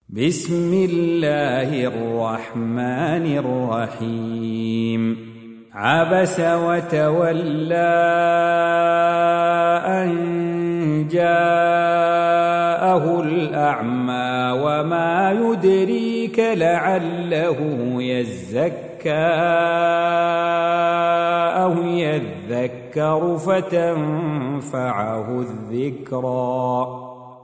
بسم الله الرحمن الرحيم عبس وتولى أن جاءه الأعمى وما يدريك لعله يزكى أو يذكر فتنفعه الذكرى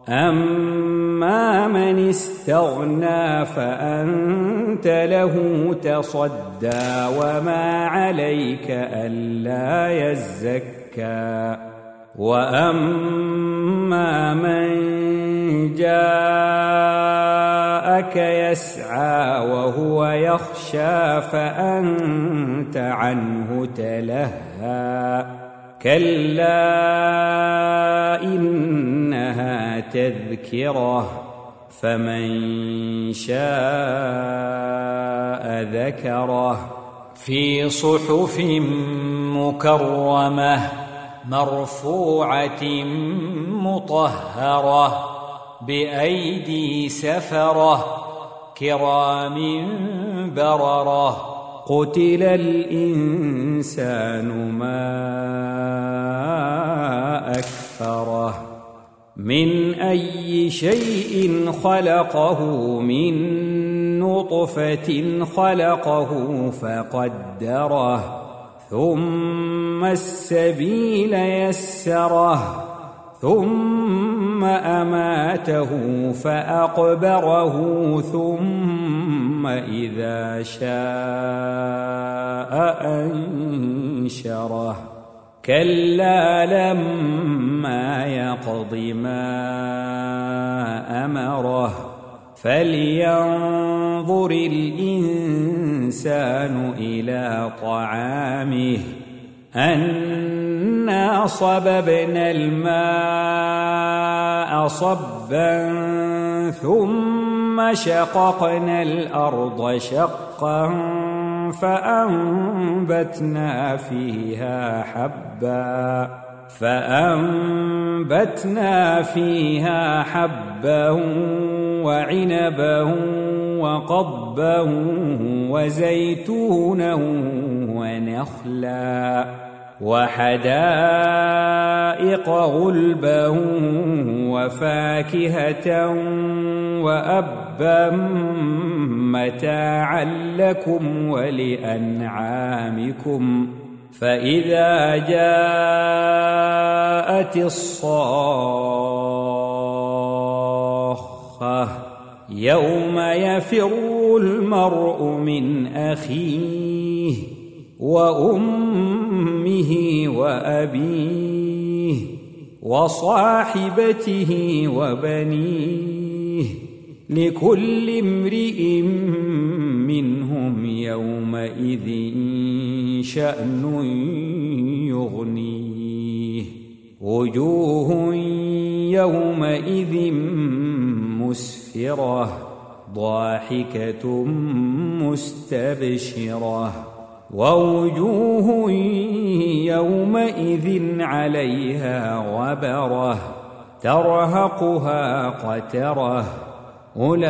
أما من استغنى فأنت له تصدى وما عليك ألا يزكى وأما من جاءك يسعى وهو يخشى فأنت عنه تلهى كلا إنها تذكرة فمن شاء ذكره في صحف مكرمة مرفوعة مطهرة بأيدي سفرة كرام بررة قتل الإنسان ما أكفره من أي شيء خلقه من نطفة خلقه فقدره ثم السبيل يسره ثم أماته فأقبره ثم إذا شاء أنشره كلا لما يقض ما أمره فلينظر الإنسان إلى طعامه أنا صببنا الماء صبا ثم شققنا الأرض شقا فأنبتنا فيها حبا وعنبا وقضبا وزيتونا ونخلا وحدائق غلبا وفاكهة وأبا متاعا لكم ولأنعامكم فإذا جاءت الصاخة يوم يفر المرء من أخيه وأمه وأبيه وصاحبته وبنيه لكل امرئ منهم يومئذ شأن يغنيه وجوه يومئذ مسفرة ضاحكة مستبشرة ووجوه يومئذ عليها غبرة ترهقها قترة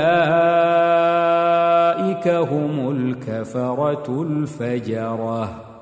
أولئك هم الكفرة الفجرة.